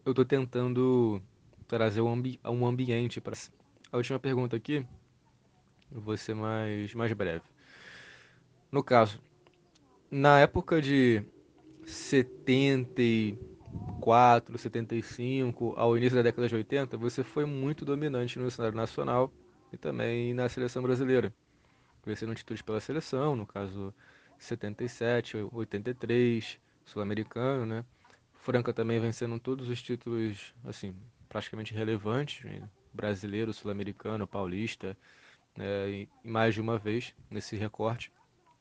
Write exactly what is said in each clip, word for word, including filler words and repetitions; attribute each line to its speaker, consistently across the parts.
Speaker 1: eu tô tentando trazer um, ambi um ambiente para. A última pergunta aqui, eu vou ser mais, mais breve. No caso, na época de setenta e quatro, setenta e cinco, ao início da década de oitenta, você foi muito dominante no cenário nacional e também na seleção brasileira. Vencendo títulos pela seleção, no caso setenta e sete, oitenta e três, sul-americano, né? Franca também vencendo todos os títulos, assim, praticamente relevantes, né? Brasileiro, sul-americano, paulista, né? E mais de uma vez nesse recorte.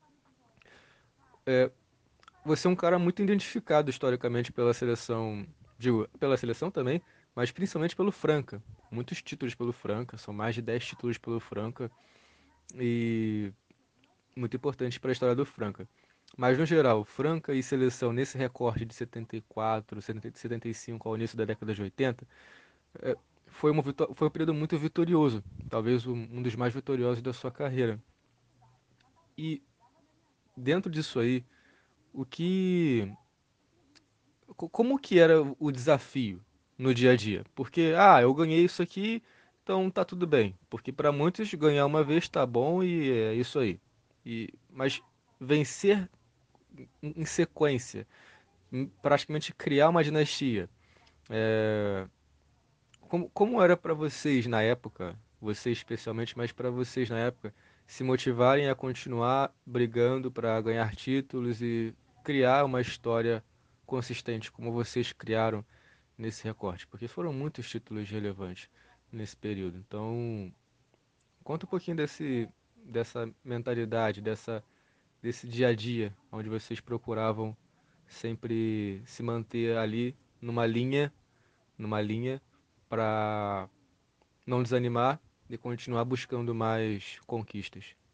Speaker 1: É, você é um cara muito identificado historicamente pela seleção, digo, pela seleção também, mas principalmente pelo Franca. Muitos títulos pelo Franca, são mais de dez títulos pelo Franca e muito importante para a história do Franca. Mas no geral, Franca e seleção nesse recorte de setenta e quatro, setenta e cinco ao início da década de oitenta, é, foi, uma, foi um período muito vitorioso, talvez um, um dos mais vitoriosos da sua carreira. E dentro disso aí, o que co- como que era o desafio no dia a dia? Porque, ah, eu ganhei isso aqui, então tá tudo bem. Porque para muitos ganhar uma vez tá bom e é isso aí. E, mas vencer em em sequência, em- praticamente criar uma dinastia. é, como, como era para vocês na época, vocês especialmente, mas para vocês na época, se motivarem a continuar brigando para ganhar títulos e criar uma história consistente, como vocês criaram nesse recorte? Porque foram muitos títulos relevantes nesse período. Então, conta um pouquinho desse, dessa mentalidade, dessa, desse dia a dia, onde vocês procuravam sempre se manter ali numa linha, numa linha para não desanimar e continuar buscando mais conquistas.